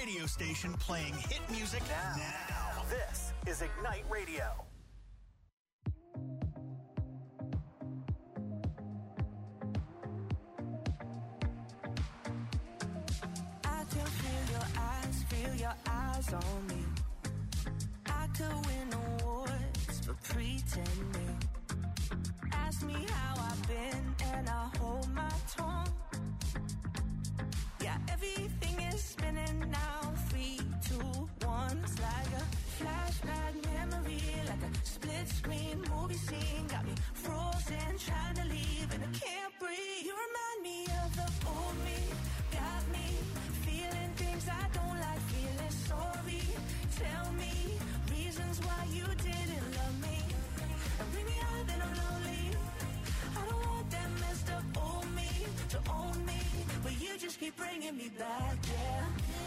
radio station playing hit music now. This is Ignite Radio. I can feel your eyes on me. I could win awards for pretending. Ask me how I've been and I hold my tongue. Yeah, everything is spinning now. 3, 2, 1. It's like a flashback memory, like a split screen movie scene. Got me frozen, trying to leave and I can't breathe. You remind me of the old me. Got me feeling things I don't like, feeling sorry. Tell me reasons why you didn't love me. And bring me out, then I'm lonely. I don't want that messed up old me to own me, but you just keep bringing me back, yeah.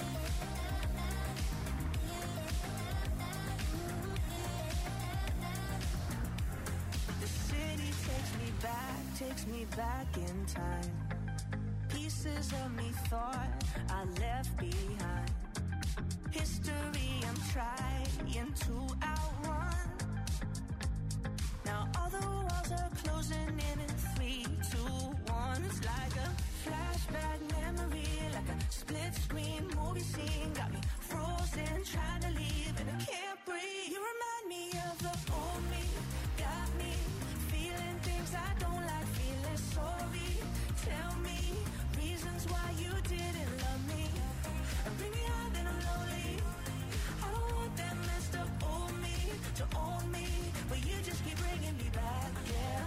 The city takes me back in time. Pieces of me thought I left behind. History I'm trying to outrun. Now all the walls are closing in 3, 2, 1. It's like a flashback memory, like a split screen movie scene. Got me frozen, trying to leave and I can't breathe. You remind me of the old me. Got me feeling things I don't like, feeling sorry. Tell me reasons why you didn't love me. And bring me out, then I'm lonely. I don't want that messed up old me to own me, but you just keep bringing me back, yeah.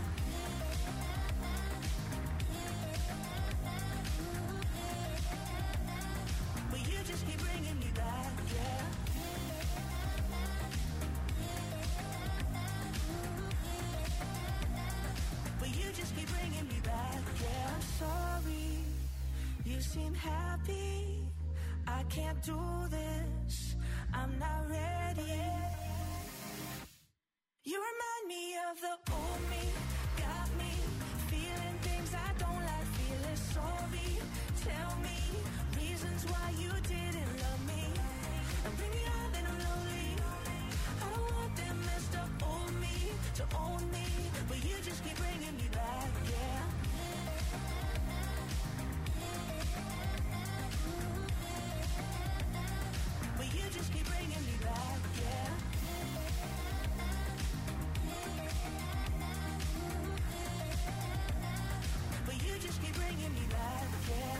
But you just keep bringing me back, yeah. But you just keep bringing me back, yeah. I'm sorry, you seem happy. I can't do this, I'm not ready. You remind me of the old me. Got me feeling things I don't like, feeling sorry. Tell me reasons why you didn't love me. And bring me out, then I'm lonely. I don't want that messed up old me to own me, but you just keep bringing me back, yeah. But you just keep bringing me back, yeah. But you just keep bringing me back, yeah.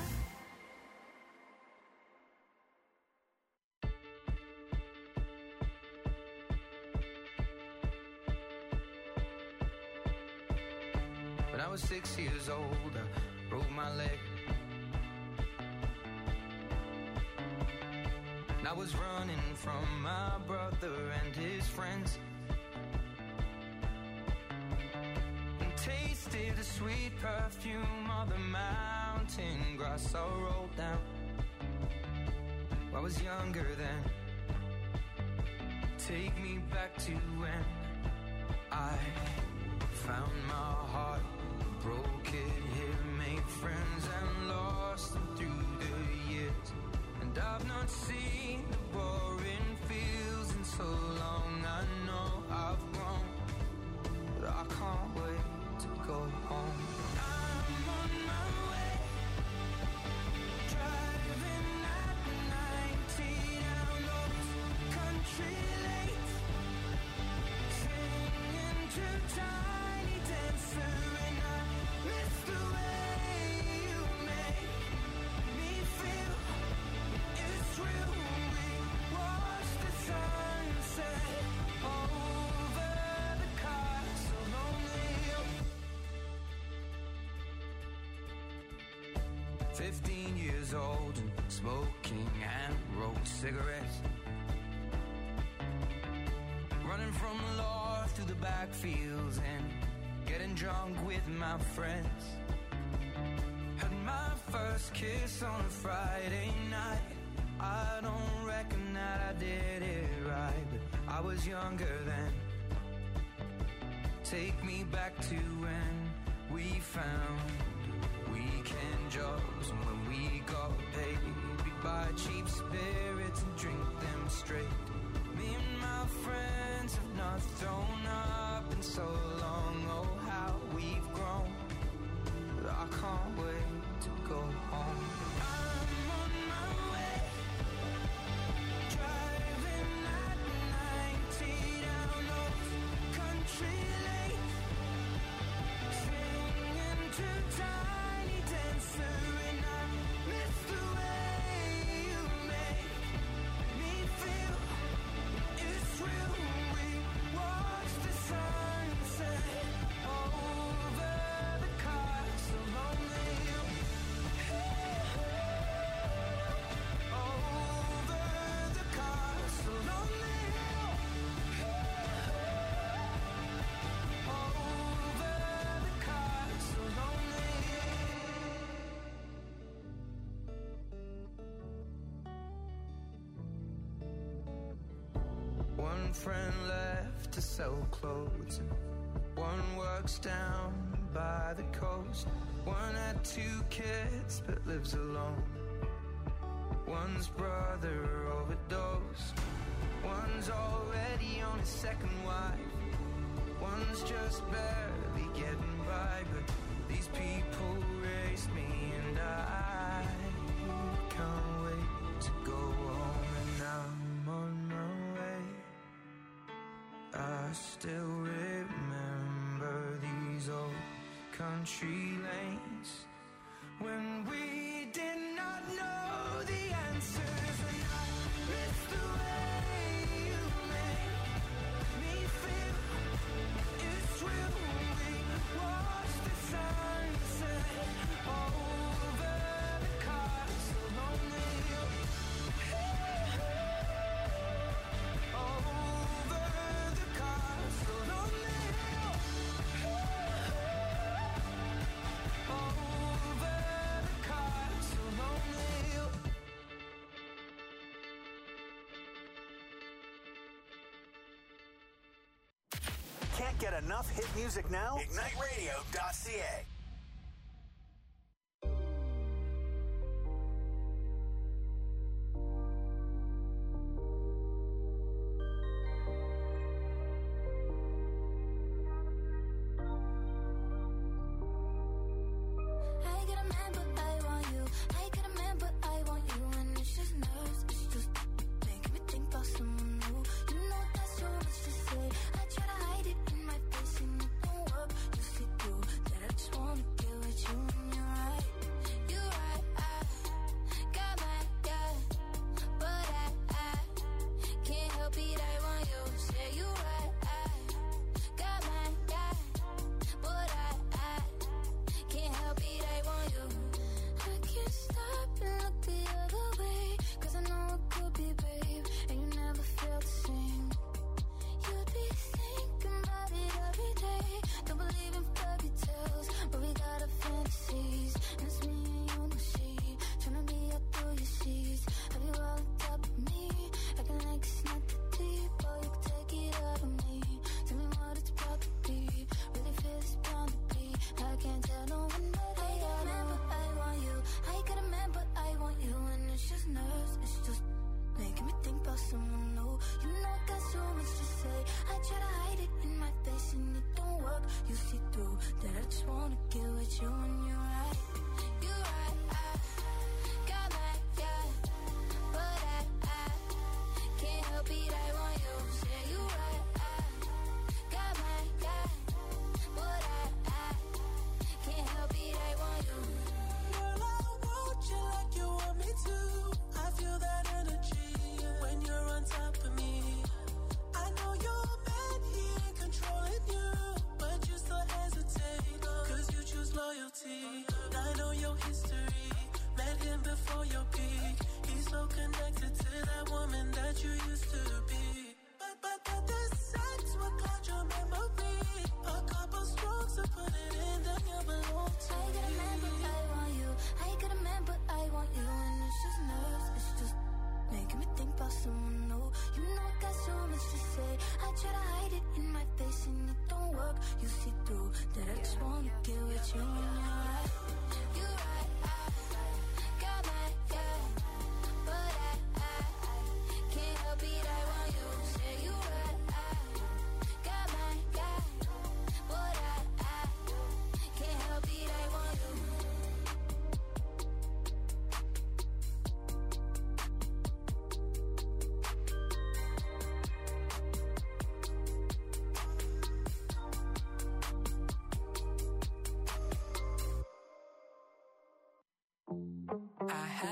When I was 6 years old, I broke my leg. And I was running from my brother and his friends. And tasted the sweet perfume of the mountain grass I rolled down. I was younger then. Take me back to when I found my heart, broke it here, made friends and lost them through the years. And I've not seen the boring fields in so long. I know I've grown, but I can't wait to go home. I'm on my way, driving at 90 down those country lanes, singing to Tiny Dancer, and I miss the way you make me feel. It's real. We watch the sunset over the castle lonely. 15 years old and smoking and rolled cigarettes, running from the law through the backfields and getting drunk with my friends. Had my first kiss on a Friday night. I don't reckon that I did it right, but I was younger then. Take me back to when we found weekend jobs and when we got paid. buy cheap spirits and drink them straight. Me and my friends have not thrown up in so long. Oh, how we've grown. But I can't wait to go home. I'm on my way, driving at 90 down those country lanes, singing to Tiny Dancer, and I miss the way you make me feel. It's real. We watch the sunset over the castle on the hill. Over the castle on the hill. Over the castle on the hill. One friend left to sell clothes, and one works down by the coast. One had 2 kids but lives alone. One's brother overdosed. One's already on his second wife. One's just barely getting by. But these people raised me, and I can't wait to go home. And I'm on my way. I still remember these old country lanes when we did not know the answers, and I miss the way you make me feel. It's real. We watch the sunset over the castle on the hill. Over the castle on the hill. Over the castle on the hill. Can't get enough hit music now? IgniteRadio.ca. I get a man, but I want you. I get a man, but I want you. And it's just nerves, it's just making me think about someone new. You know that's so much to say. I try to hide it in my face and it don't work. You see through that I just wanna get with you, and you're right. You're right, I got my guy, but I can't help it, I want you. Say you're right, I got my guy, but I can't help it, I want you. I can't stop and look the other way, 'cause I know it could be, babe, and you never feel the same. You'd be thinking about it every day. Don't believe in fairy tales, but we got our fantasies, and it's me and you, no shade. Tryna be up through your sheets. Have you all on top of me? Acting like it's not that deep, or you could take it out of me. Tell me what it's about to be. Really feel it's bound to be. I can't tell no one, but I got a man, but I want you. I got a man, but I want you, and it's just nerves. It's just making me think about someone new. You know I got so much to say. I try to hide it in my face and it don't work. You see through that I just wanna get with you, and you're right. You're right, I got my guy, but I can't help it, I want you. Say you're right, I got my guy, but I can't help it, I want you. Girl, I want you like you want me to. I feel that energy when you're on top of me. I know your man, he ain't controlling you, but you still hesitate, 'cause you choose loyalty.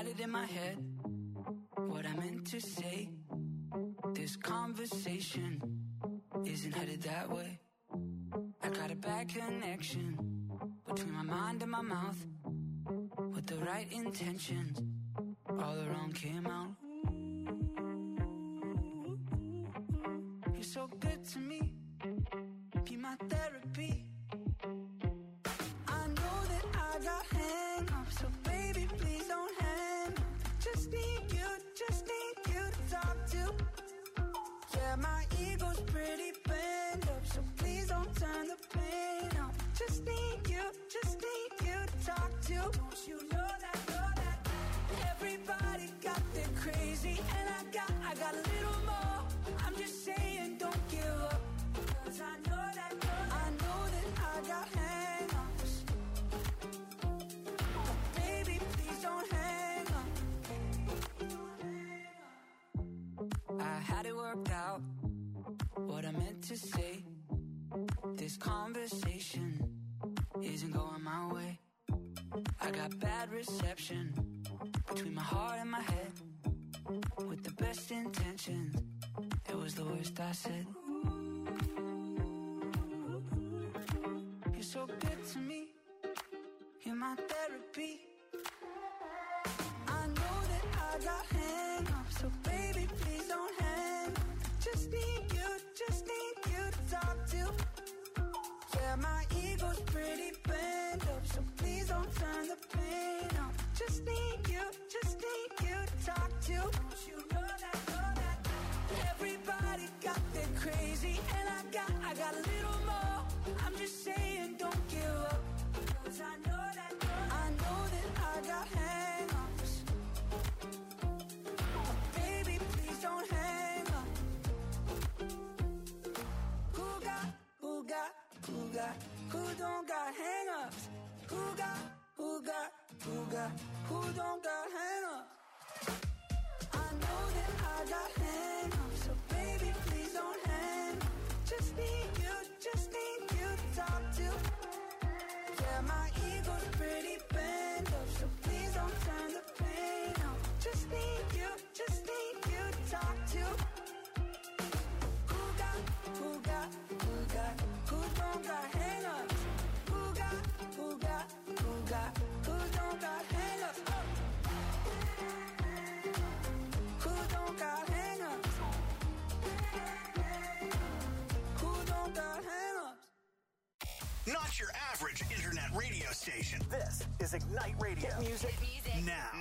had it in my head, what I meant to say. This conversation isn't headed that way. I got a bad connection between my mind and my mouth. With the right intentions, all the wrong came out. You're so good to me, be my therapy. I know that I got hang-ups, so baby, please don't hang up. Just need you to talk to. Yeah, my ego's pretty bent up, so please don't turn the pain up. Just need you to talk to. Don't you know that everybody got their crazy, and I got a little more. I'm just saying, don't give up, 'cause I know that I got hang-ups. But baby, please don't hang up. I had it worked out, what I meant to say. This conversation isn't going my way. I got bad reception between my heart and my head. With the best intentions, it was the worst I said. You're so good to me, you're my therapy. I know that I got hang-ups, so baby, please don't hang up. Just need you to talk to. Yeah, my ego's pretty bent up, so please don't turn the pain up. Just need you to talk to. Don't you know that everybody got their crazy, and I got a little more. I'm just saying, don't give up, 'cause I know that I got hang-ups. But baby, please don't hang up. Who don't got hang-ups? Who don't got hang-ups? I know that I got hang-ups, so baby, please don't hang up. Just need you to talk to. Yeah, my ego's pretty bent up, so please don't turn the pain up. Just need you to talk to. Who don't got hang-ups? Who don't got hang-ups? Who don't got hang-ups? Who don't got hang-ups? Not your average internet radio station. This is Ignite Radio. Hit music Now.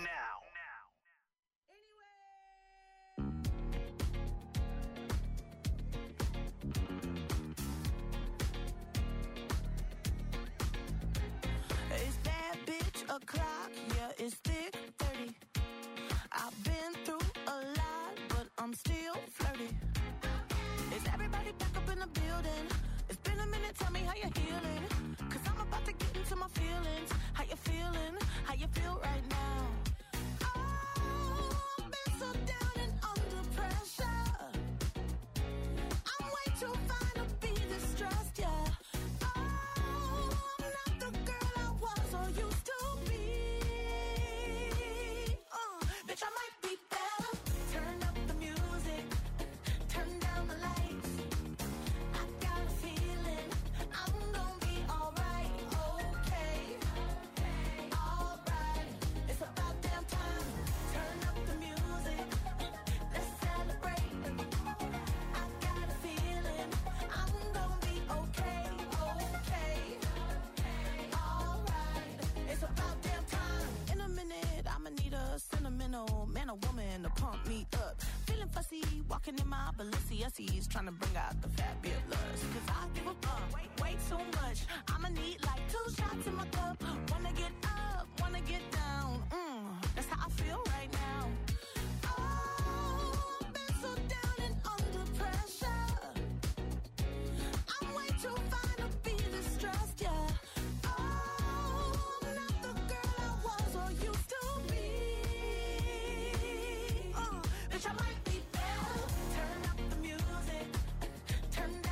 It's that bitch o'clock, yeah, it's thick 30. I've been through a lot, but I'm still flirty. Is everybody back up in the building? It's been a minute, tell me how you're healing. 'Cause I'm about to get into my feelings. How you feeling? How you feel right now? Oh, I've been so down and under pressure. I'm way too fine to be distressed, yeah. Bitch, I might be better. Turn up the music, turn down the lights. I got a feeling I'm gonna be alright, okay, alright. It's about damn time. Turn up the music, let's celebrate. I got a feeling I'm gonna be okay, alright. It's about damn time. In a minute, I'ma need a sentimental man or woman to pump me up. Feeling fussy, walking in my Balenciennes, trying to bring out the fabulous. 'Cause I give a fuck, way too much. I'ma need like 2 shots in my cup. Wanna get up, wanna get down. That's how I feel right now. Oh, I've been so down and under pressure. I'm way too fine to be distressed, yeah. I'm not the girl I was or used to be. Bitch, I might be better. Turn up the music, turn down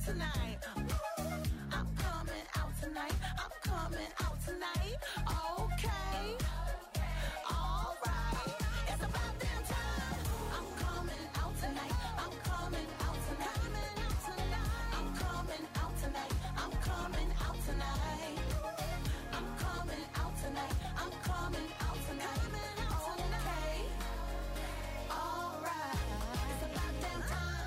tonight. I'm coming out tonight. I'm coming out tonight. Okay. All right. It's about damn time. I'm coming out tonight. I'm coming out tonight. I'm coming out tonight. I'm coming out tonight. I'm coming out tonight. I'm coming out tonight. Okay. All right. It's about damn time.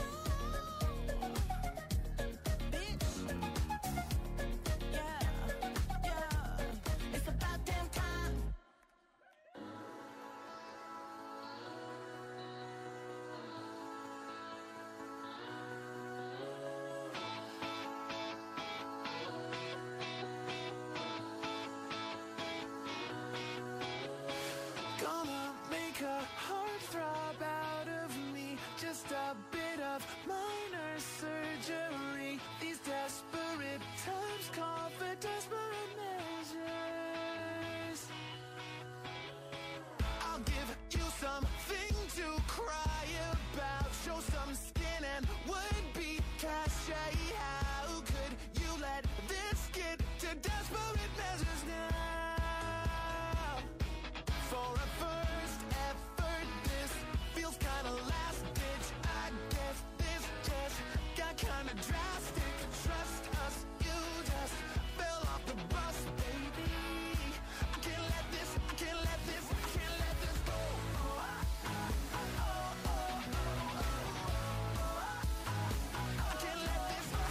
Bitch. Yeah. Yeah. It's about damn time. Gonna make a heart throb out of me. Just a bit of minor surgery. These desperate times call for desperate measures. I'll give you something to cry about. Show some skin and would be cachet. How could you let this get to desperate measures now? For a first effort, this feels kinda last ditch. I guess this just got kinda drastic. Trust us, you just fell off the bus, baby. I can't let this go. I can't let this go.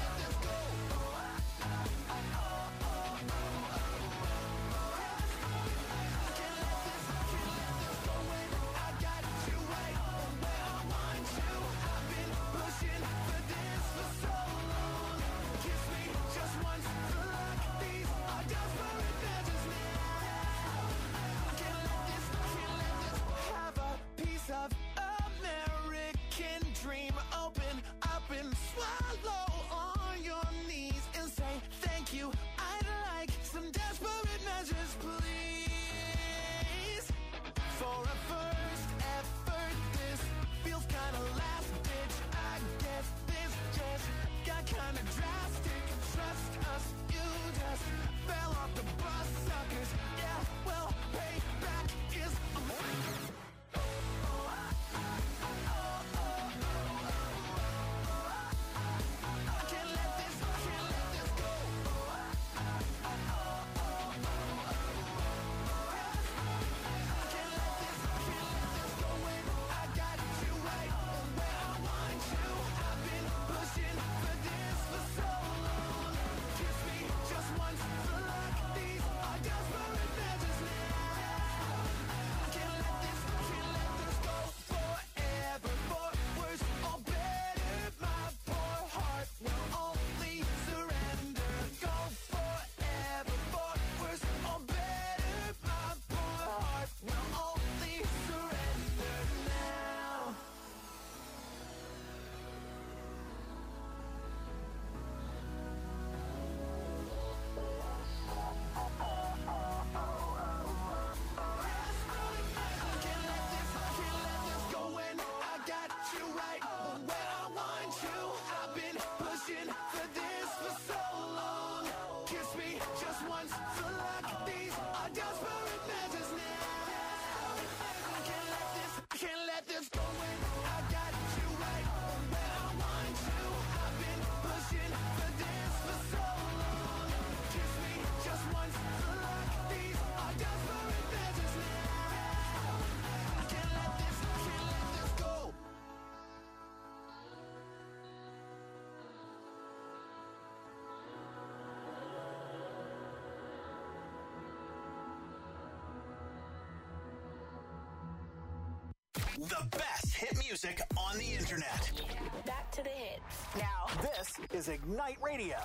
I got you right where I want you. I've been pushing for this for so long. Kiss me just once for luck. These are desperate measures now. I can't let this have a piece of American dream. Open up and swallow on your knees and say thank you. I'd like some desperate measures, please. For a first effort, this feels kinda last ditch. I guess this just got kinda drastic. Trust us, you just fell off the bus, suckers. Yeah, well, payback is I can't let this go. I got you right where I want you. I've been pushing for this for so long. Kiss me just once for luck. These are desperate measures now. I can't let this go forever. For worse or better, my poor heart will only surrender. Go forever. For worse or better, my poor heart will only surrender now. I can't let this go when I got you right where I want you. I've been pushing for this for so long. Kiss me just once for luck. These are desperate measures now. I can't let this go when I got you right where I want you. I've been pushing for this for so long. Kiss me just once for luck. These are desperate measures now. I can't let this go. The best hit music on the internet. Back to the hits. Now, this is Ignite Radio.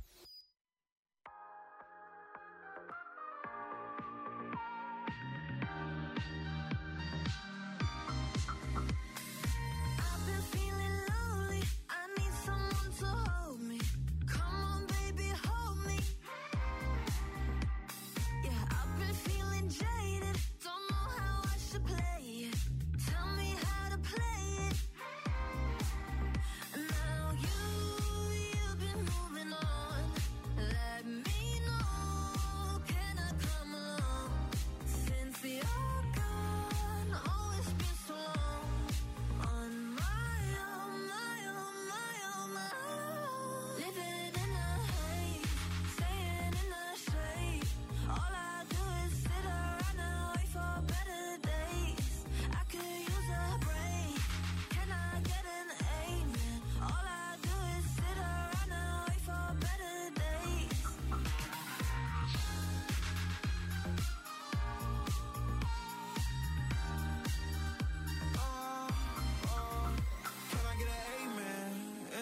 I've been feeling lonely. I need someone to hold me. Come on, baby, hold me. Yeah, I've been feeling jaded. Don't know how I should play it. Tell me how to play it. Now you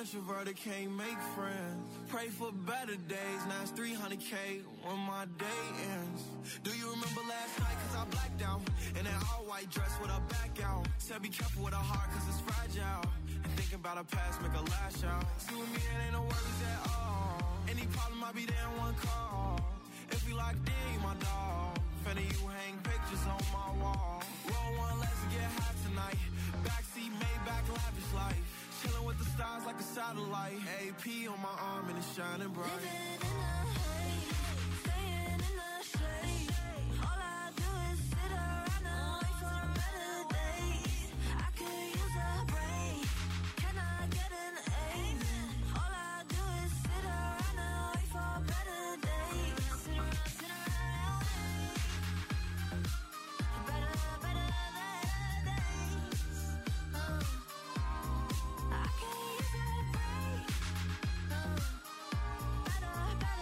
introverted, can't make friends. Pray for better days, now it's 300K when my day ends. Do you remember last night, cause I blacked out? In that all-white dress with her back out. Said be careful with her heart, cause it's fragile. And thinking about her past, make her lash out. See with me, it ain't no worries at all. Any problem, I'll be there in one call. If we locked in, you my dog. Finna you hang pictures on my wall. Roll one, let's get high tonight. Backseat, Maybach, lavish life. Chillin' with the stars like a satellite. AP on my arm and it's shining bright. Living in the haze, staying in the shade. All I do is sit around and wait for better days. I could use a break. Can I get an amen? All I do is sit around and wait for better days. Sit around and wait. Better days. I could use a break. Better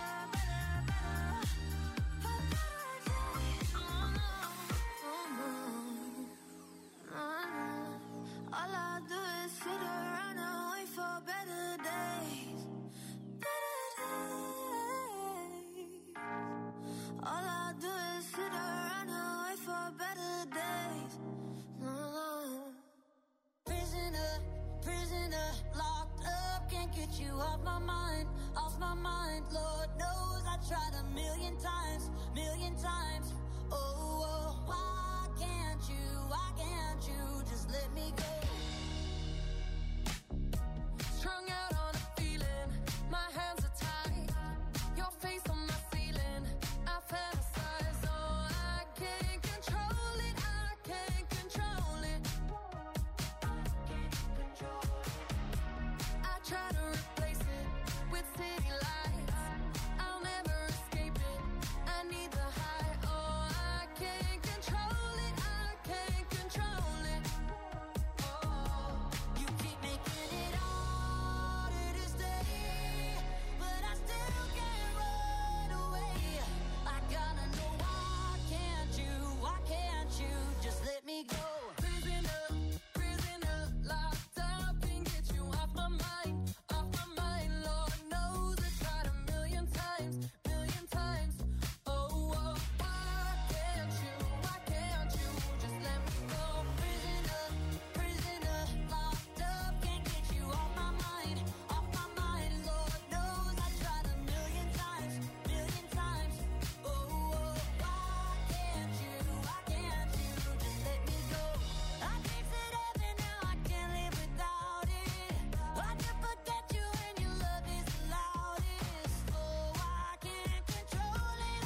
for better days. All I do is sit around and wait for better days. Better days. All I do is sit around and wait for better days. Prisoner, locked up, can't get you off my mind, Lord knows I tried a million times. Oh, why can't you just let me go? Strung out on a feeling, my hands are tied. Your face on my ceiling, I fantasize. Oh, I can't control it. I try to replace it with city lights. I'll never escape it. I need the high. Oh, I can't control it. Oh, you keep making it harder to stay, but I still can't run away. I gotta know why can't you just let me go? Prisoner, locked up, can't get you off my mind. Lord knows I tried a million times. Oh, why can't you just let me go? Prisoner, locked up, can't get you off my mind. Lord knows I tried a million times. Oh, why can't you just let me go? I tasted heaven, now I can't live without it. I can forget you when your love is the loudest. Oh, I can't control it.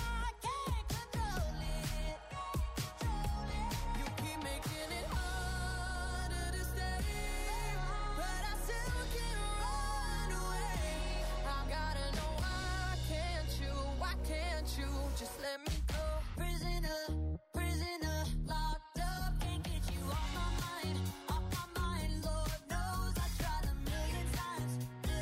You keep making it harder to stay, but I still can't run away. I gotta know why can't you just let me go? Prisoner, locked up, can't get you off my mind. Lord knows I tried a million times.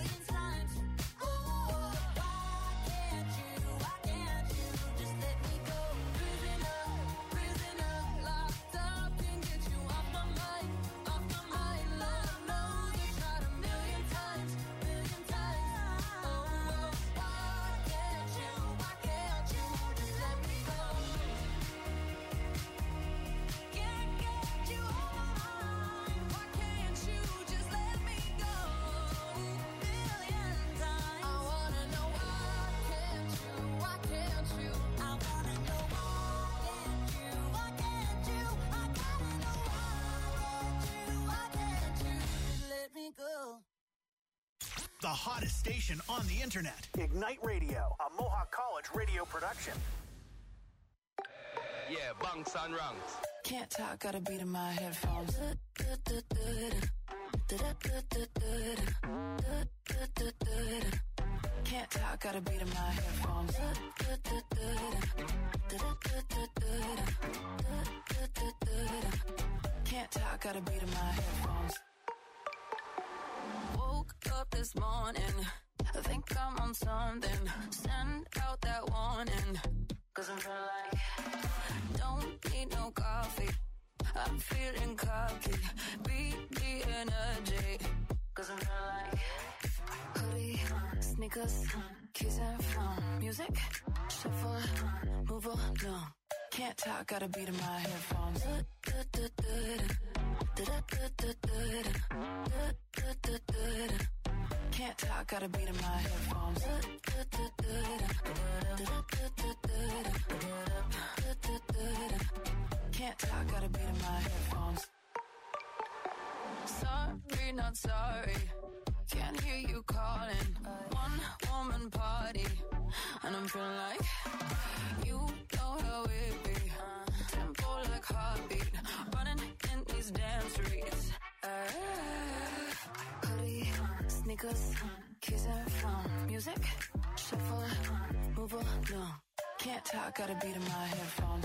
Oh, why can't you just let me go? Prisoner, locked up, can't get you off my mind. Lord knows I tried a million times. Oh, why can't you just let me go? Can't get you off my mind. Why can't you just let me go? Million times. I wanna know why can't you? I wanna know why can't you? I gotta know why can't you just let me go? The hottest station on the internet. Ignite Radio, a Mohawk College radio production. Yeah, bunks and ranks. Can't talk, got a beat in my headphones. Can't talk, got a beat in my headphones. Can't talk, got a beat in my headphones. Woke up this morning, I think I'm on something. Send out that warning, 'cause I'm feeling like don't need no coffee. I'm feeling cocky, beat the energy, 'cause I'm feeling like sneakers, keys and phone. Music, shuffle, move along. Can't talk, got a beat in my headphones. Can't talk, got a beat in my headphones. Can't talk, got a beat in my headphones. Sorry, not sorry. Can't hear you calling. One woman party, and I'm feeling like you know how it be. Tempo like heartbeat, running in these damn streets. Hoodie, sneakers, keys and phone. Music, shuffle, move along. Can't talk, got a beat in my headphones.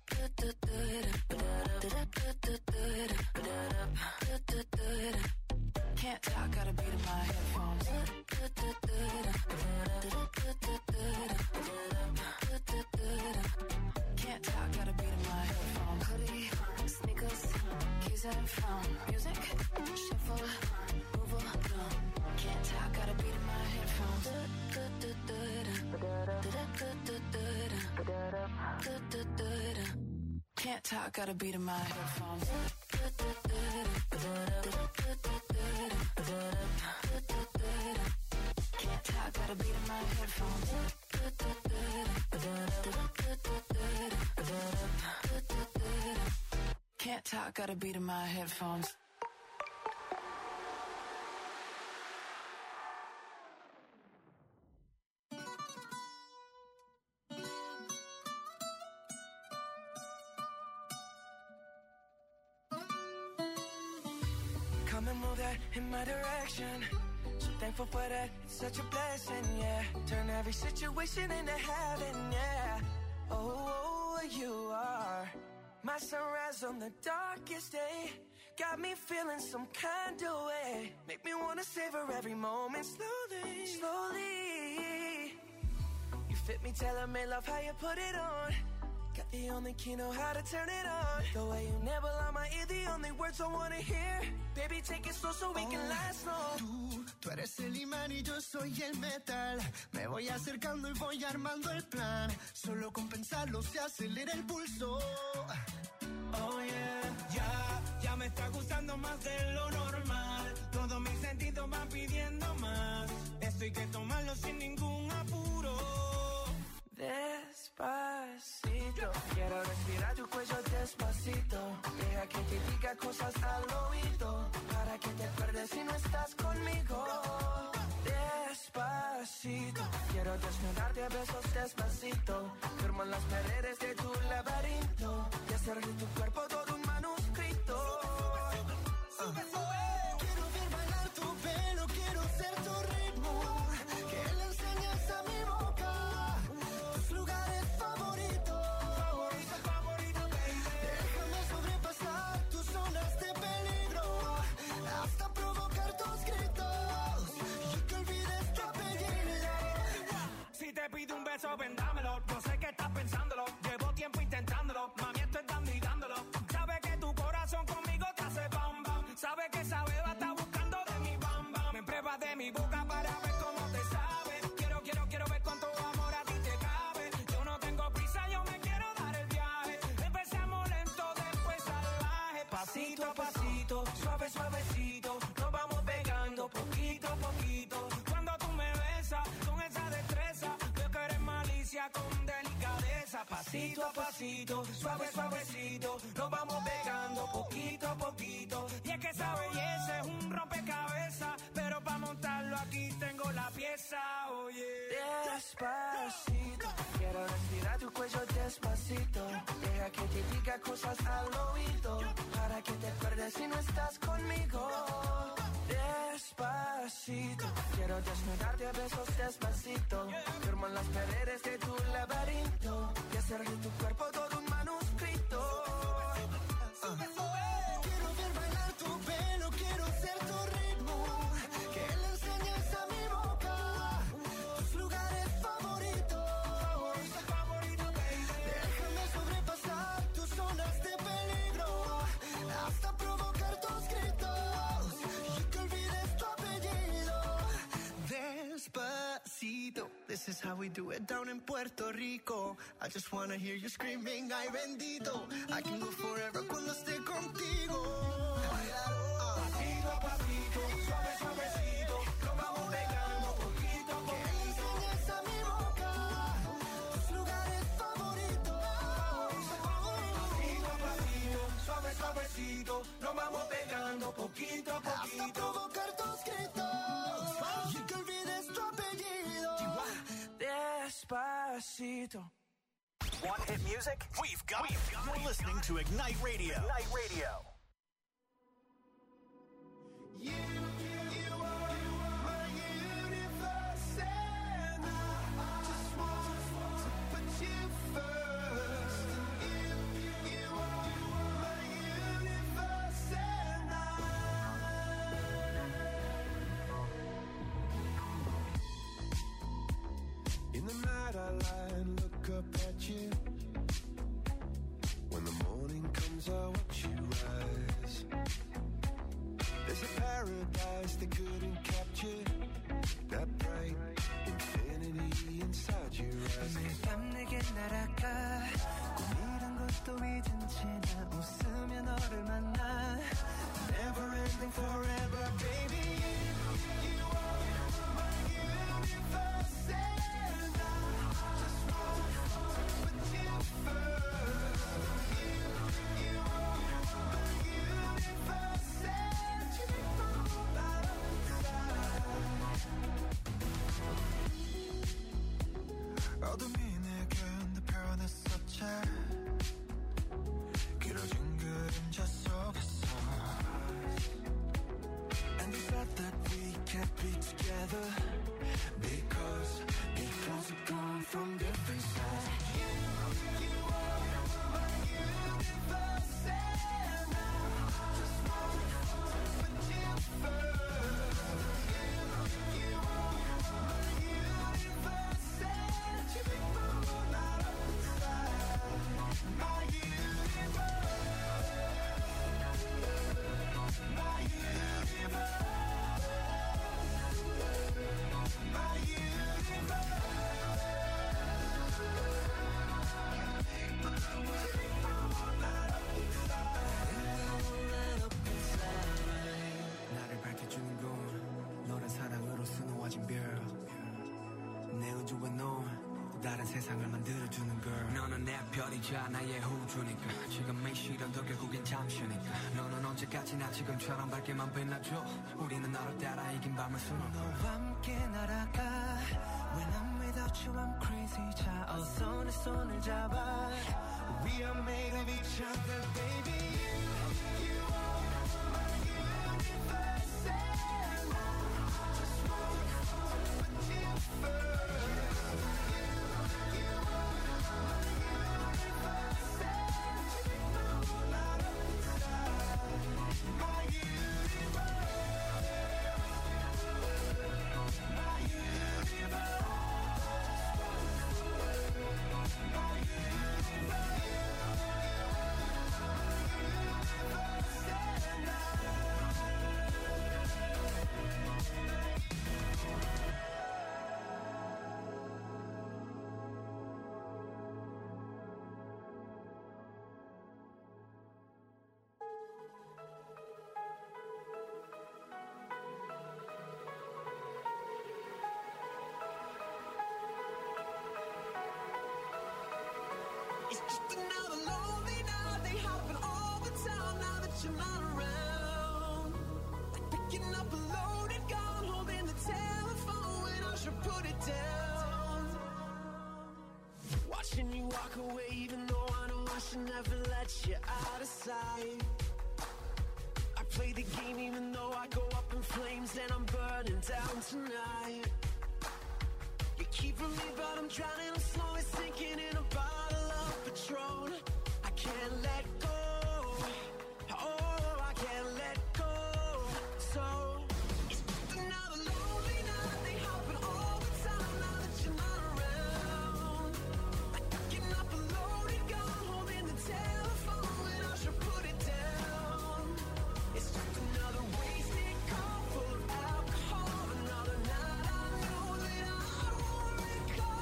Can't talk, got a beat in my headphones. Can't talk, got a beat in my headphones. Hoodie, sneakers, keys and phone. Music, shuffle, move along. Can't talk, got a beat in my headphones. Can't talk, got a beat in my headphones. Can't talk, got a beat in my headphones. Can't talk, got a beat in my headphones. Come and move that in my direction. So thankful for that, it's such a blessing, yeah. Turn every situation into heaven, yeah. Oh, you are my sunrise on the darkest day. Got me feeling some kind of way. Make me wanna savor every moment slowly, slowly. You fit me, tailor me, love how you put it on. Got the only key, know how to turn it on. The way you never lie my ear, the only words I wanna hear. Baby, take it slow so we can last long. Tú eres el imán y yo soy el metal. Me voy acercando y voy armando el plan. Solo con pensarlo se acelera el pulso. Oh yeah, ya me está gustando más de lo normal. Todos mis sentidos van pidiendo más. Esto hay que tomarlo sin ningún apuro. Despacito, quiero respirar tu cuello despacito. Deja que te diga cosas al oído, para que te acuerdes si no estás conmigo. Despacito, quiero desnudarte a besos despacito. Firmo en las paredes de tu laberinto y hacer de tu cuerpo todo un manuscrito. Quiero ver bailar tu pelo, quiero ser tu ritmo. Que le enseñes a mi boca tus lugares favoritos. Déjame sobrepasar tus zonas de peligro, hasta provocar tus gritos y que olvides tu apellido. Si te pido un beso, ven dámelo. No sé qué estás pensándolo. Llevo tiempo intentándolo. Mami, estoy dando y dándolo. Sabe que tu corazón conmigo te hace bam bam. Sabe que esa beba está buscando de mi bam bam. Me pruebas de mi boca para ver cómo te sabe. Quiero ver cuánto amor a ti te cabe. Yo no tengo prisa, yo me quiero dar el viaje. Empezamos lento, después salvaje. Pasito a pasito, suave, suavecito. Nos vamos pegando poquito a poquito. Cuando tú me besas con esa destreza, veo que eres malicia con delicadeza. Pasito a pasito, suave, suavecito. Nos vamos pegando poquito a poquito. Y es que esa belleza es un rompecabezas, pero para montarlo aquí tengo la pieza, oye. Despacito, quiero respirar tu cuello despacito. Deja que te diga cosas al oído, para que te acuerdes si no estás conmigo. Despacito, quiero desnudarte a besos despacito. Firmo en las paredes de tu laberinto y hacer de tu cuerpo todo un manuscrito. Quiero ver bailar tu pelo, quiero ser tu ritmo. Que le enseñes a mi boca tus lugares favoritos. Déjame sobrepasar tus zonas de peligro, hasta provocar tus gritos y que olvides tu apellido. Despacito. is how we do it down in Puerto Rico. I just wanna hear you screaming, ay bendito. I can go forever cuando esté contigo. Pasito a pasito, suave suavecito, nos vamos pegando poquito a poquito. Que enseñes a mi boca tus lugares favoritos. Pasito a pasito, suave suavecito, nos vamos pegando poquito a poquito. Hasta provocar tus gritos y que olvides tu apellido. Despacito. Want hit music? We've got it. You're listening to Ignite Radio. Ignite Radio. You are my universe, and I just want to put you first. You are my universe, and in the night I lie and look up at you. When the morning comes, I watch you rise. There's a paradise they couldn't capture. That bright infinity inside your eyes. 매일 밤 내게 날아가 꿈이란 것도 잊은 채 나 웃으며 너를 만나. Never ending forever, baby. You are my universe, and I just want to put you first. You are my universe, and you make my whole life inside. 어둠이 내게 내 변했었지. 길어진 그림자 속에서. And you said that we can't be together because we've gone from different sides. You are my universe, and I just want to put you first. You are my universe, and you make my whole life inside. My universe. My universe. My universe. 나를 밝혀주는 건 너란 사랑으로 수놓아진 별. 내 우주와 넌 또 다른 세상을 만들어주는 걸. 너는 내 별이자 나의 우주니까. 지금의 시련도 결국엔 잠시니까. 너는 언제까지나 지금처럼 밝게만 빛나줘. 우리는 너를 따라 이긴 밤을 수놓고 너와 함께 날아가. When I'm without you I'm crazy. 자 어서 내 손을 잡아. We are made of each other, baby. You are my universe, and I just want to put you first. You are my universe, and you make my whole life inside. My universe. My universe. My universe. It's just another lonely night. They happen all the time now that you're not around. Like picking up a loaded gun, holding the telephone when I should put it down. Watching you walk away, even though I know I should never let you out of sight. I play the game even though I go up in flames and I'm burning down tonight. You're keeping me, but I'm drowning. I'm slowly sinking in a bottle of Patron. I can't let go. Oh, I can't let go. So it's just another lonely night. They happen all the time now that you're not around. Like picking up a loaded gun, holding the telephone when I should put it down. It's just another wasted cup full of alcohol. Another night I know that I won't recall.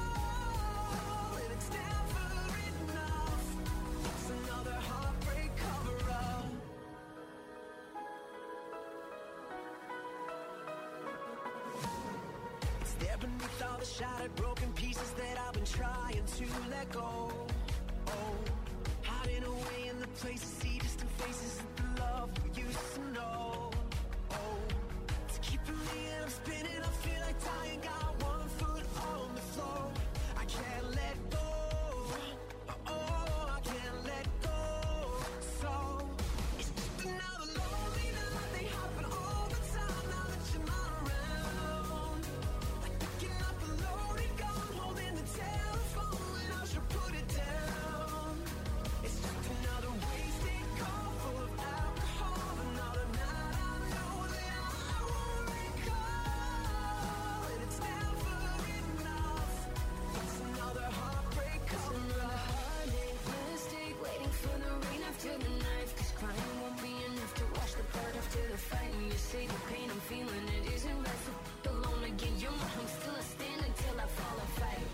with all the shattered, broken pieces that I've been trying to let go. Oh, hiding away in the places, see distant faces of the love we used to know. Oh, it's keeping me and I'm spinning, I feel like dying, got one foot on the floor. I can't let go. Oh, I can't let go. So, it's just another lonely night, they happen all the time now that you're not around. Like picking up a loaded gun, holding the telephone when I should put it down. It's just another wasted call full of alcohol, another night I know that I won't recall, and it's never enough. It's another heartbreak coming up. Mistake, waiting for the rain after the knife. Cause crying won't be enough to wash the blood after the fight. And you say the pain I'm feeling, it isn't right. So alone again, you're my home, still I stand until I fall or fight.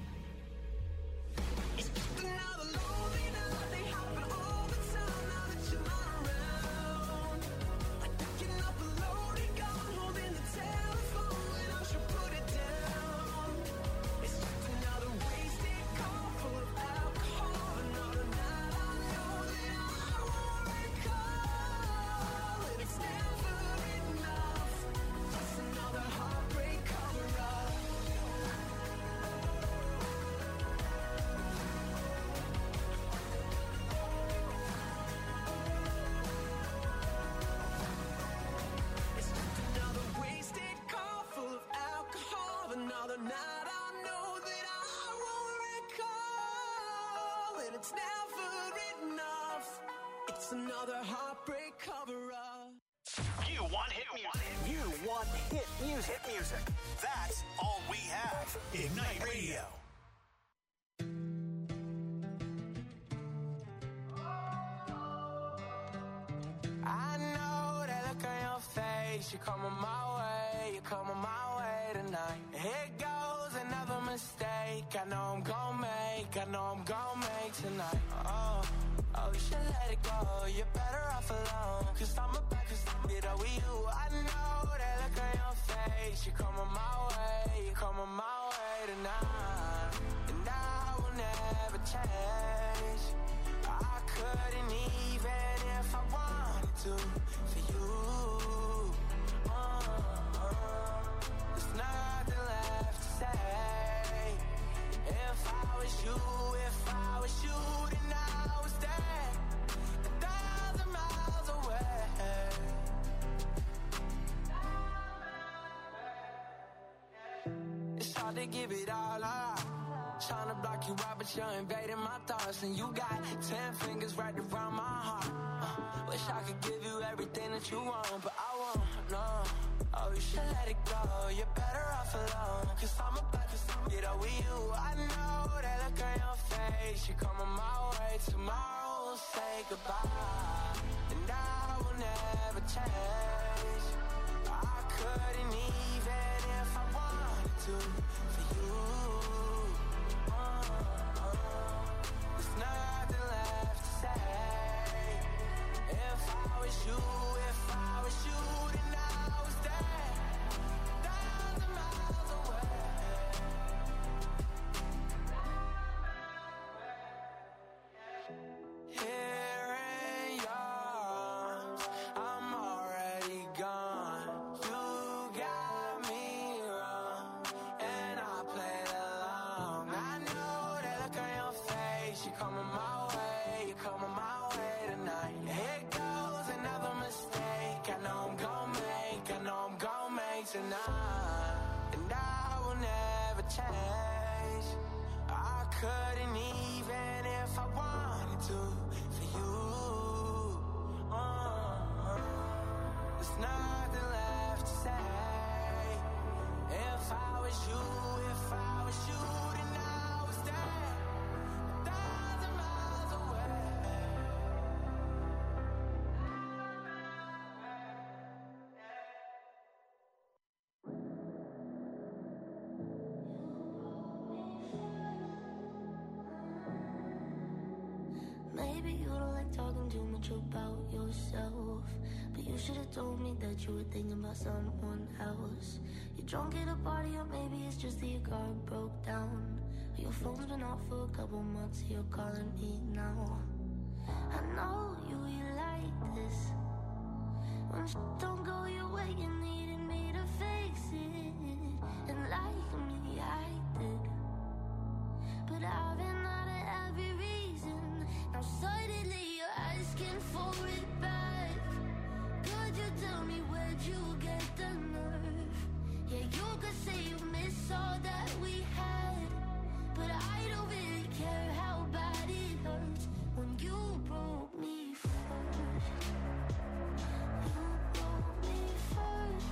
It's just another lonely night, they happen all the time now that you're not around. Like picking up a loaded gun, holding the telephone when I should put it down. It's just another wasted call full of alcohol, another night I know that I won't recall, and it's never enough. It's another heartbreak cover-up. It's just another wasted call full of alcohol, another night I know that I won't recall, and it's never enough. It's another heartbreak cover-up. You want hit music. You want hit music. Hit music. That's all we have. Ignite Radio. I know that look on your face. You're coming my way, you're coming my way tonight. Here goes another mistake. I know I'm gon' make, I know I'm gon' make tonight. Oh, you should let it go. You're better off alone. Cause I'm about to get up with you. I know that look on your face. You're coming my way, you're coming my way tonight. And I will never change. I couldn't even if I wanted to for you. There's nothing left to say. If I was you, then I was there, 1,000 miles away. It's hard to give it all up. Tryna block you out, but you're invading my thoughts. And you got 10 fingers right around my heart. Wish I could give you everything that you want, but I won't, no. Oh, you should let it go, you're better off alone. Cause I'm about to get up with you. I know that look on your face. You're coming my way, tomorrow we'll say goodbye. And I will never change. I couldn't even if I wanted to for you. There's nothing left to say. If I was you, then I was there, 1,000 miles away. Here in your arms, I'm already gone. You got me wrong, and I played along. I know that look on your face. You're coming my way, you're coming my way tonight. Here goes another mistake. I know I'm gon' make, I know I'm gon' make tonight. And I will never change. I couldn't even if I wanted to for you. There's nothing left to say. If I was you, then I was there, 1,000 miles away. Maybe you don't like talking too much about yourself, but you should have told me that you were thinking about someone else. You're drunk at a party, or maybe it's just that your car broke down. Your phone's been off for a couple months, you're calling me now. I know you like this. When don't go your way, you needed me to fix it. And like me, I did. But I've been out of every reason. Now suddenly you're asking for it back. Could you tell me where'd you get the nerve? Yeah, you could say you miss all that we had, but I don't really care how bad it hurts when you broke me first. You broke me first.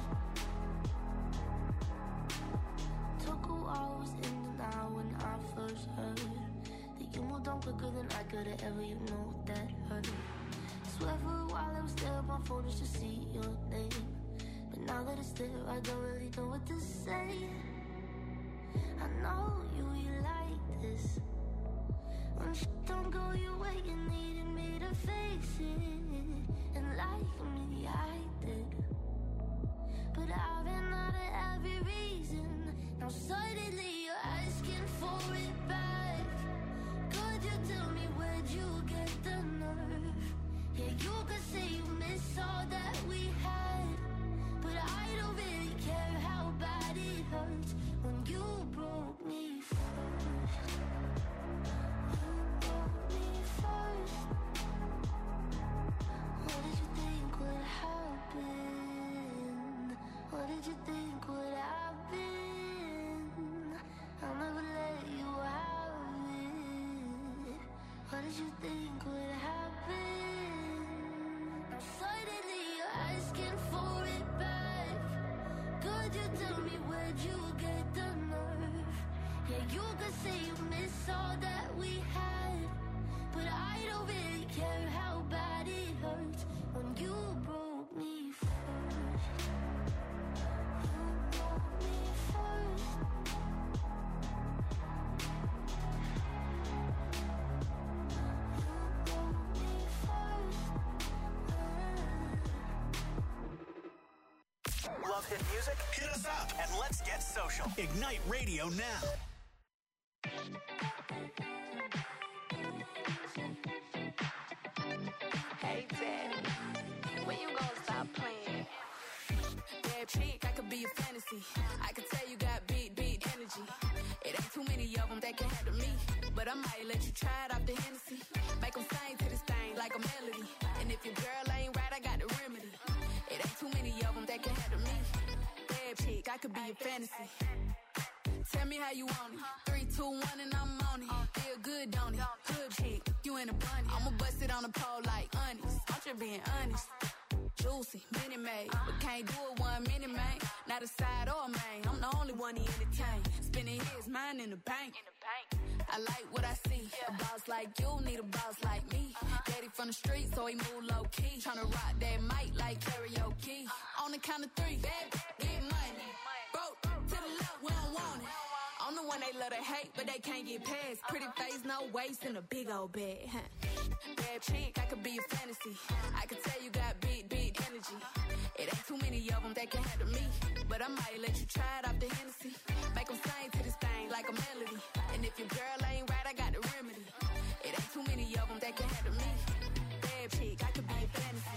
Took a while, was in denial when I first heard that you moved on quicker than I could've ever, you know that hurt. Swear for a while I was there on my phone just to see your name, but now that it's there I don't really know what to say. I know you like this. When don't go your way, you needed me to fix it. And like me, I did. But I've been out of every reason. Now suddenly you're asking for it back. Could you tell me where'd you get the nerve? Yeah, you could say you miss all that we had, but I don't really care how bad it hurts when you broke me first. You broke me first. What did you think would happen? What did you think would happen? I'll never let you have it. What did you think would happen? Now suddenly you're asking for it back. Could you tell me where'd you get the nerve? Yeah, you could say you miss all that we had, but I don't really care how bad it hurts when you broke me first. You broke me first. You broke me first. Love hit music? Hit us up and let's get social. Ignite Radio now. Hey, Daddy, when you gonna stop playing? Bad chick, I could be a fantasy. I could tell you got big energy. It ain't too many of them that can handle me, but I might let you try it off the Hennessy. Make them sing to this thing like a melody. And if your girl ain't right, I got the remedy. It ain't too many of them that can handle me. Bad chick, I could be a fantasy. Tell me how you want it. 3, 2, 1, and I'm on it. Feel good, don't it? Good chick, you in a bunny. I'ma bust it on the pole like honest. I'm just being honest. Juicy, mini made, but can't do it 1 minute, man. Not a side or a main. I'm the only one he entertain. Spending his mind in the bank. I like what I see. A boss like you need a boss like me. Daddy from the street, so he move low key. Tryna rock that mic like karaoke. On the count of 3, baby, get money. Broke to the left, we don't want it. I'm the one they love to hate, but they can't get past. Pretty face, no waist, and a big old bag. Bad chick, I could be a fantasy. I could tell you got big energy. It ain't too many of them that can handle me, but I might let you try it off the Hennessy. Make them sing to this thing like a melody. And if your girl ain't right, I got the remedy. It ain't too many of them that can handle me. Bad chick, I could be a fantasy.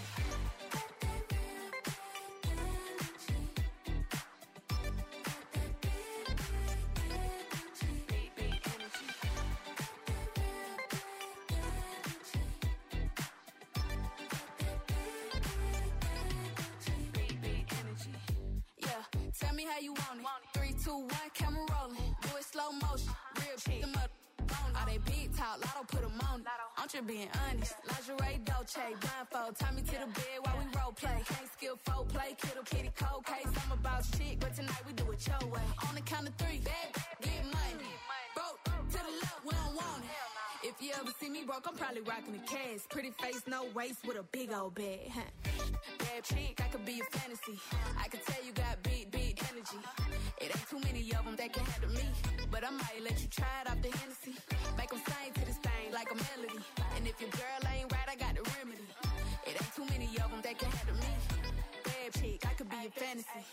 Tell me how you want it. 3, 2, 1, camera rolling. Do it slow motion. Real shit. Them up on all they big talk. Lotto put them on it. I'm just being honest. Lingerie, Dolce, blindfold. Tie me to the bed while we role play. Can't skill folk play. Kittle kitty cold case. I'm about shit, but tonight we do it your way. On the count of 3, bad, get money. Broke to the left, we don't want it. If you ever see me broke, I'm probably rocking a cast. Pretty face, no waist, with a big old bag. Bad chick, I could be a fantasy. I could tell you got big energy. It ain't too many of them that can handle me, but I might let you try it off the Hennessy. Make them sing to this thing like a melody. And if If your girl ain't right, I got the remedy. It ain't too many of them that can handle me. Bad chick, I could be a fantasy.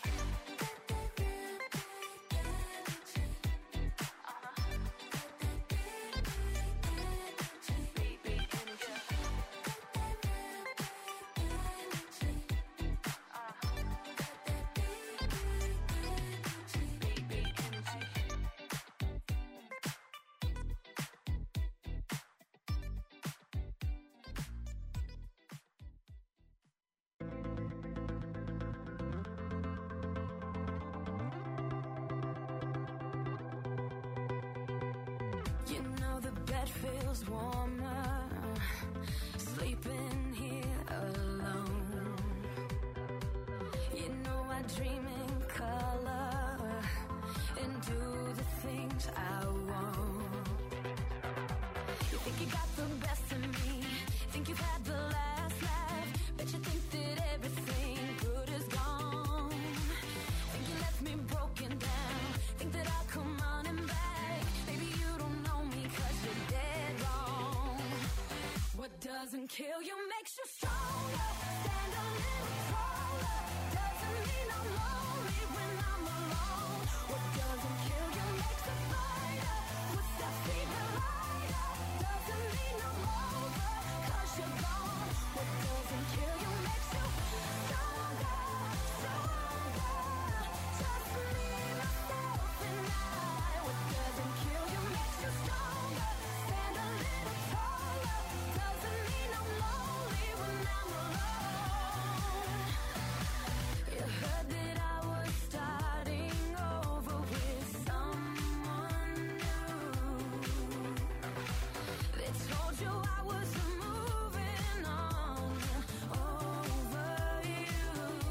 You know the bed feels warmer, sleeping here alone. You know I dream in color and do the things I want. You think you got the best of me, think you've had the last laugh, bet you think that everything good is gone. Think you left me broken down, think that I'll come running back. Baby, you don't know me 'cause you're dead wrong. What doesn't kill you makes you stronger. Stand a little taller. Doesn't mean I'm lonely when I'm alone. What doesn't kill you makes a fighter. Puts that fever lighter. Doesn't mean I'm over 'cause you're gone. What doesn't kill you makes you stronger, stronger. Just me, myself, and I. What doesn't kill you makes you stronger. Stand a little taller. Doesn't mean I'm lonely when I'm alone. You heard that I was starting over with someone new. They told you I was moving on over you.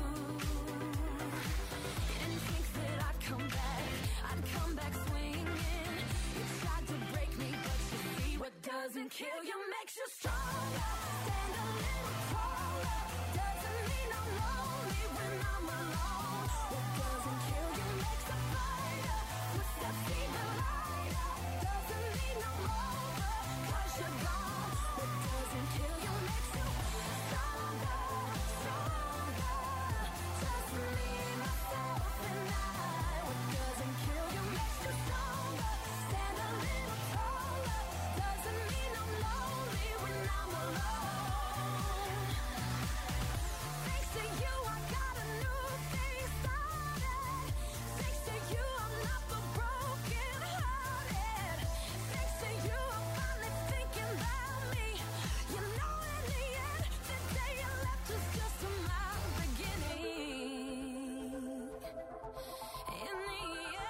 Didn't think that I'd come back swinging. You tried to break me, but you see what doesn't kill you makes you stronger. Stand a little taller. Doesn't mean I'm lonely when I'm alone. What doesn't kill you makes a fighter. Puts that fever lighter. Doesn't mean I'm over 'cause you're gone. What doesn't kill you makes you stronger, stronger. Just me, myself, and I. What doesn't kill you makes you stronger. Stand a little taller. Doesn't mean I'm lonely when I'm alone. Thanks to you, I got a new thing started. Thanks to you, I'm not the broken hearted. Thanks to you, I'm finally thinking about me. You know, in the end, the day you left was just my beginning. In the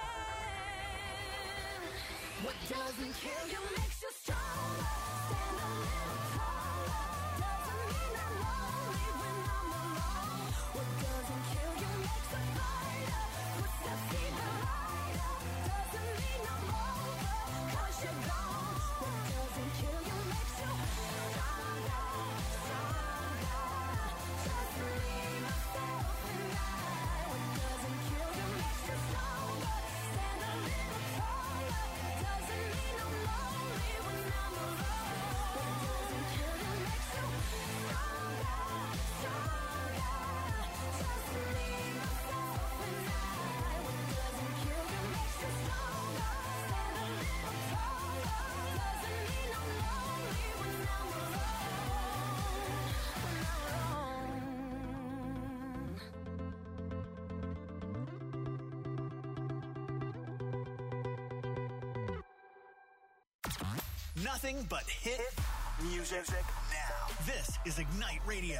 end, what doesn't kill you makes you stronger. Stand a little taller. Doesn't mean I'm lonely when I'm alone. What doesn't kill you makes a fighter. Puts that fever lighter. Doesn't mean I'm over 'cause you're gone. What doesn't kill you makes you stronger, stronger. Just me, myself, and I. What doesn't kill you makes you stronger. Stand a little taller. Doesn't mean I'm lonely when I'm alone. What doesn't kill you makes you stronger, stronger. Just me, myself, and I. What doesn't kill you makes you stronger. Stand a little taller. Doesn't mean I'm lonely when I'm alone. When I'm Nothing but hit music now. This is Ignite Radio.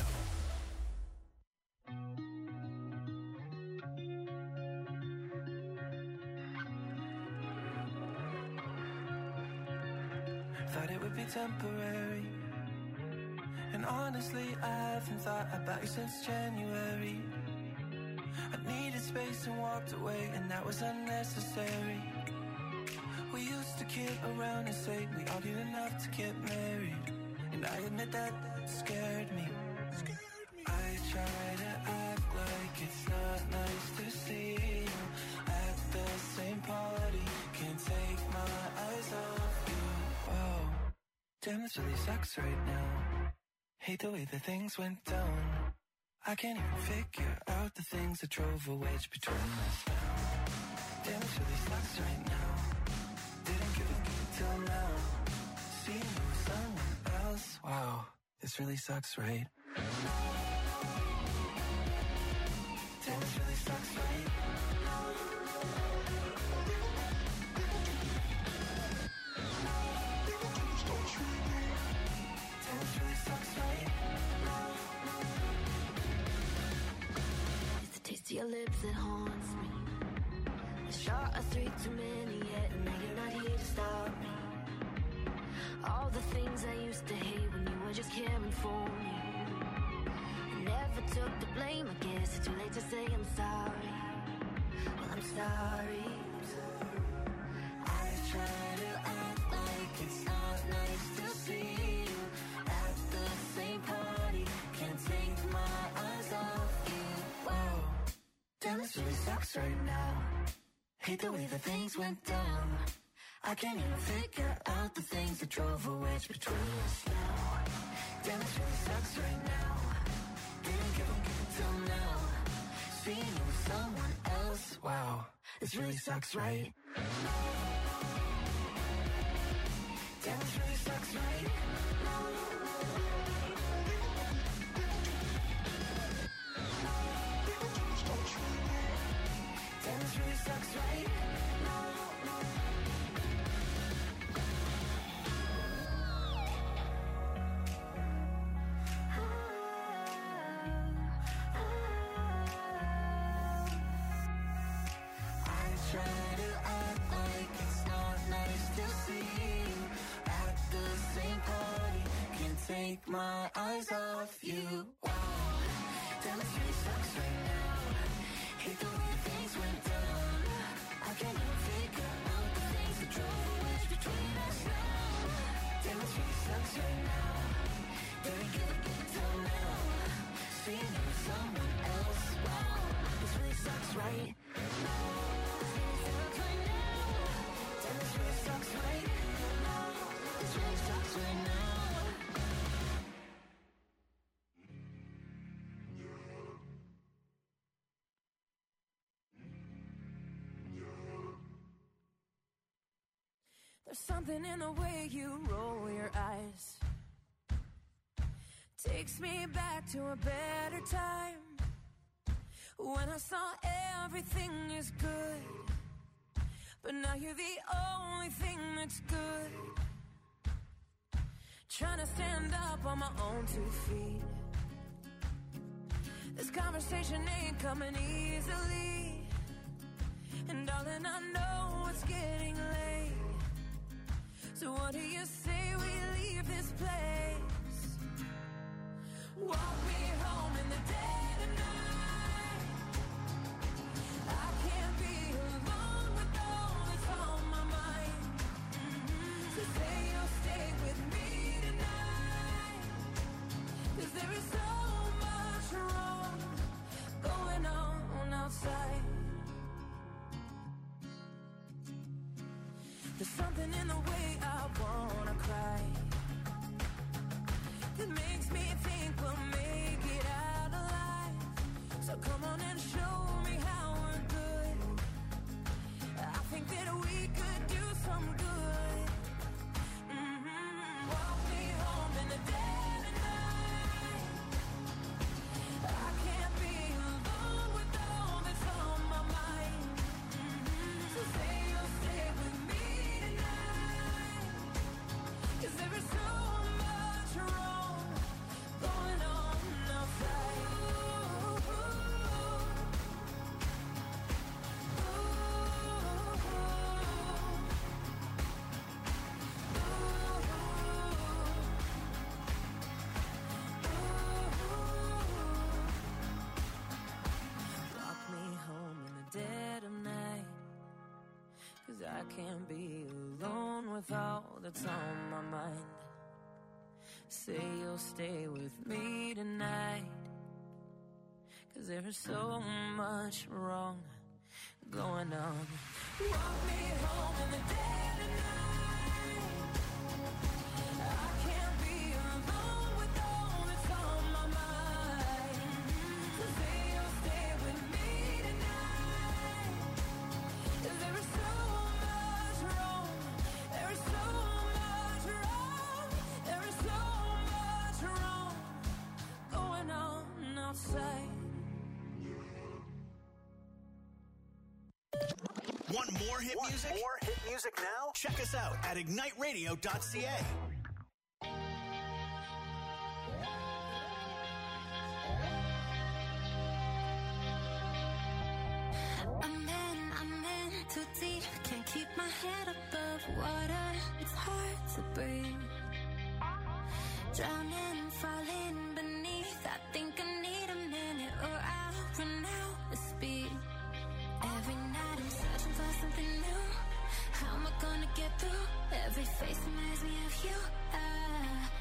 Thought it would be temporary, and honestly I haven't thought about you since January. I needed space and walked away, and that was unnecessary. We used to kid around and say we all did enough to get married, and I admit that scared me. I try to act like it's not nice to see you at the same party. Can't take my eyes off you. Oh, Damn, this really sucks right now. Hate the way that things went down. I can't even figure out the things that drove a wedge between us now. Damn, this really sucks right now. Didn't give a till now. Seeing you with someone else. Wow, this really sucks, right? Damn, this really sucks, right? Damn, this really sucks, right? It's the taste of your lips that haunts me. A shot of 3 too many yet, and now you're not here to stop me. All the things I used to hate when you were just caring for me. I never took the blame, I guess it's too late to say I'm sorry. Well, I'm sorry. I try to act like it's not nice to see you at the same party. Can't take my eyes off you. Wow. Damn, this really sucks right now. Hate the way that things went down. I can't even figure out the things that drove a wedge between us now. Damn, this really sucks right now. Didn't give a till now. Seeing you with someone else. Wow, this really sucks, right? Damn, this really sucks, right? Damn, this really sucks, right? Take my eyes off you. Wow. Damn, it really sucks right now. Hate the way things went down. I can't even figure out the things that drove a wedge between us now. Damn, it really sucks right now. Didn't give a till now. Seeing you with someone else. Wow, this really sucks, right? This really sucks right now. Damn, this really sucks right now. This really sucks right now. There's something in the way you roll your eyes. Takes me back to a better time, when I saw everything is good. But now you're the only thing that's good. Trying to stand up on my own 2 feet. This conversation ain't coming easily. And darling, I know it's getting late. So what do you say we leave this place? Walk me home in the dead of night. I can't be alone with all that's on my mind. So say you'll stay with me tonight. 'Cause there is so much wrong going on outside. There's something in the way I wanna cry that makes me think we'll make it out alive. So come on and show me how we're good. I think that we could do some good. Walk me home in the dead of night. I can't be alone with all that's on my mind. So say you'll stay with me. 'Cause there is so much wrong going on outside. Lock me home in the dead of night. 'Cause I can't be alone with all that's on my mind. Say you'll stay with me tonight. 'Cause there is so much wrong going on. Walk me home in the dead of night. I Want more hit music? More hit music now? Check us out at igniteradio.ca. I'm in too deep. Can't keep my head above water. It's hard to breathe. Drowning, falling beneath. I think I need a minute or I'll run out of speed. Every night I'm searching for something new. How am I gonna get through? Every face reminds me of you.